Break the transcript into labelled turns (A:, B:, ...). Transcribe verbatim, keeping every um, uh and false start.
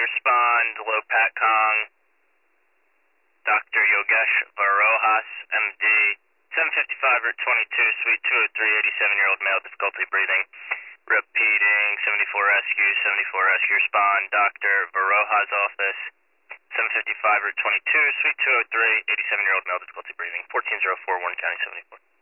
A: respond, low Pat Kong, Doctor Yogesh Varohas, M D, seven fifty-five Route twenty-two, Suite two oh three, eighty-seven-year-old male, difficulty breathing. Repeating, seventy-four rescue, seventy-four rescue, respond, Doctor Varohas' office, seven fifty-five Route twenty-two, Suite two oh three, eighty-seven-year-old male, difficulty breathing, fourteen oh four, Warren County, seventy-four.